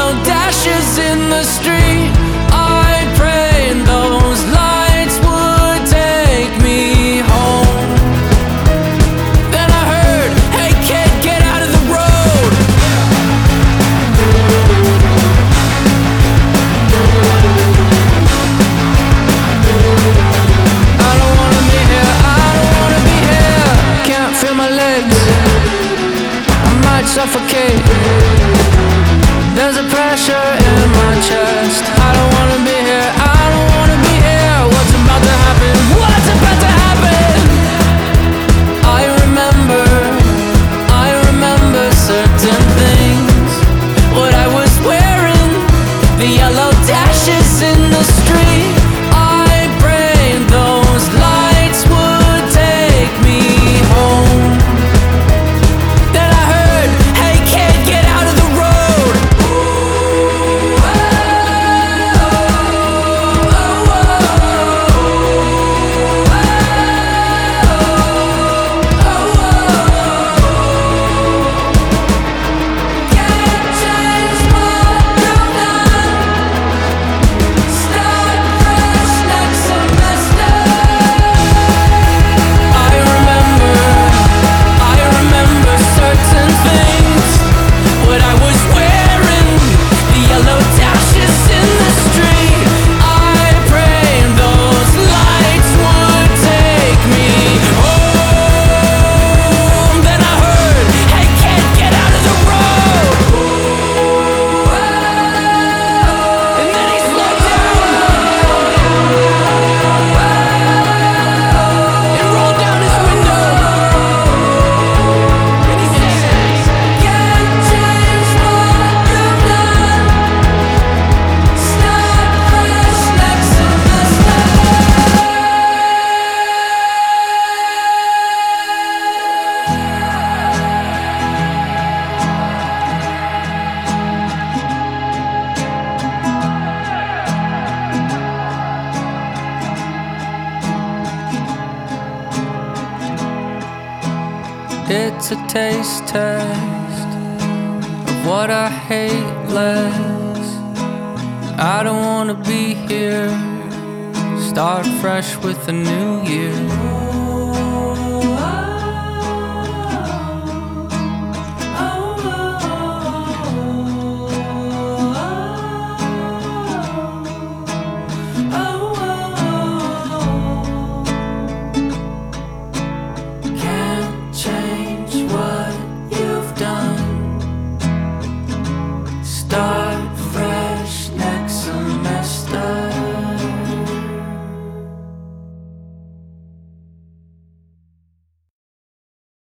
yellow dashes in the street. I prayed those lights would take me home. Then I heard, hey kid, get out of the road. I don't wanna be here, I don't wanna be here. Can't feel my legs, I might suffocate. There's a pressure in my chest. I don't wanna be here, I don't wanna be here. What's about to happen? What's about to happen? I remember certain things. What I was wearing, the yellow dashes in the street. I prayed those lights would take me home. Then I heard, hey kid, get out of the road. I remember certain things. What I was wearing, the yellow dashes in the street. I prayed those lights would take me home. Then I heard, hey kid, get out of the road. And then he slowed down and rolled down his window. And he said, can't change what you've done. Start fresh next semester. It's a taste test of what I hate less. I don't wanna be here. Start fresh with a new year.